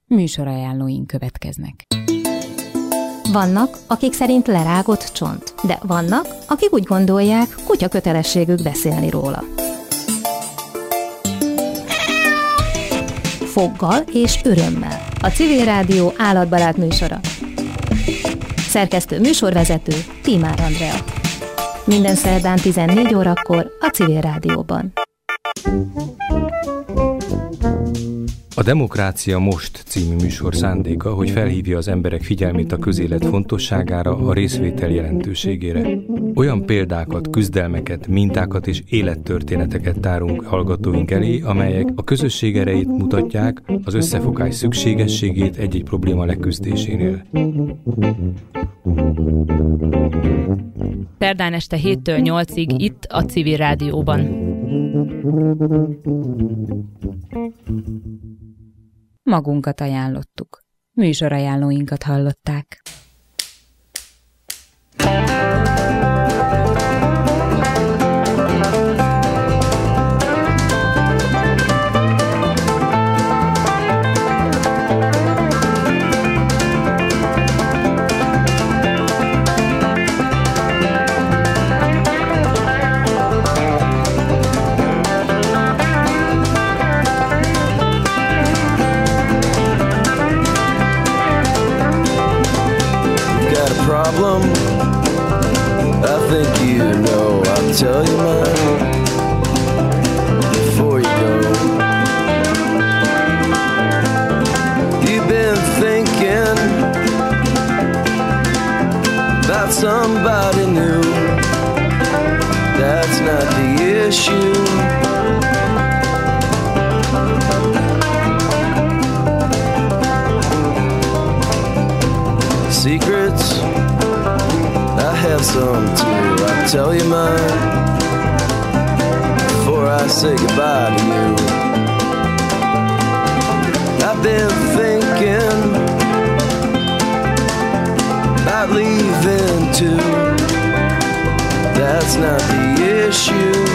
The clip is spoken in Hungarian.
Műsorajánlóink következnek. Vannak, akik szerint lerágott csont, de vannak, akik úgy gondolják, kutya kötelességük beszélni róla. Foggal és örömmel. A Civil Rádió állatbarát műsora. Szerkesztő műsorvezető Tímár Andrea. Minden szerdán 14 órakor a Civil Rádióban. A Demokrácia Most című műsor szándéka, hogy felhívja az emberek figyelmét a közélet fontosságára, a részvétel jelentőségére. Olyan példákat, küzdelmeket, mintákat és élettörténeteket tárunk hallgatóink elé, amelyek a közösség erejét mutatják, az összefogás szükségességét egy-egy probléma leküzdésénél. Szerdán este 7-től 8-ig itt a Civil Rádióban. Magunkat ajánlottuk. Műsorajánlóinkat hallották. I think you know, I'll tell you mine before you go. You've been thinking about somebody new. That's not the issue. Secrets, I have some too. I'll tell you mine before I say goodbye to you. I've been thinking about leaving too. That's not the issue.